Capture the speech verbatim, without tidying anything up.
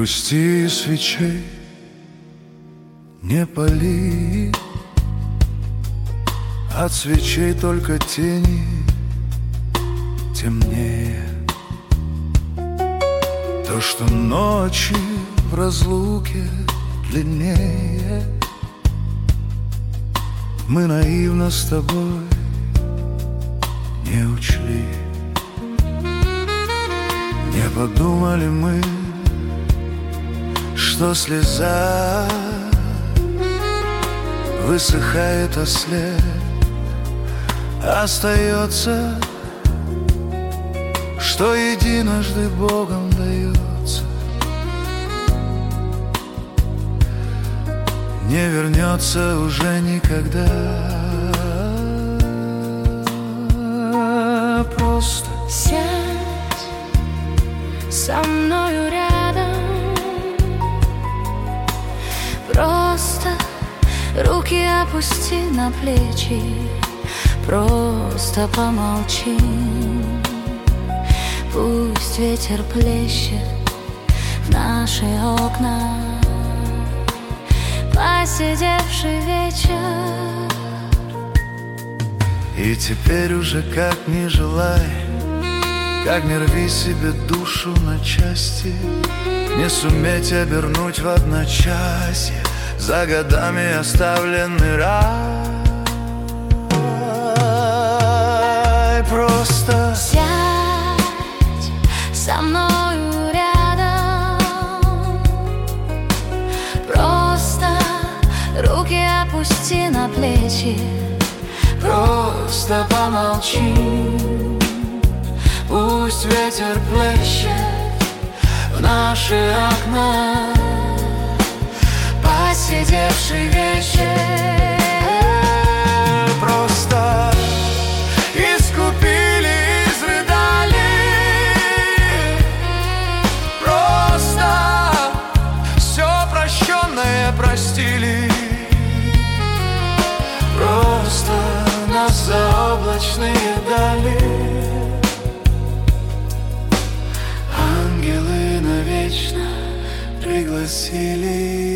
грусти свечей не пали, от свечей только тени темнее. То, что ночи в разлуке длиннее, мы наивно с тобой не учли. Не подумали мы, что слеза высыхает, а след остается, что единожды Богом дается, не вернется уже никогда. Просто сядь со мною рядом, просто руки опусти на плечи, просто помолчи. Пусть ветер плещет в наши окна, посидевший вечер. И теперь уже как ни желай, как не рви себе душу на части, не суметь обернуть в одночасье за годами оставленный рай. Просто сядь со мною рядом, просто руки опусти на плечи, просто помолчи. Пусть ветер плещет в наши окна, посидевший вечер. Просто искупили, изрыдали, просто все прощенное простили, просто нас заоблачные дали ангелы навечно пригласили.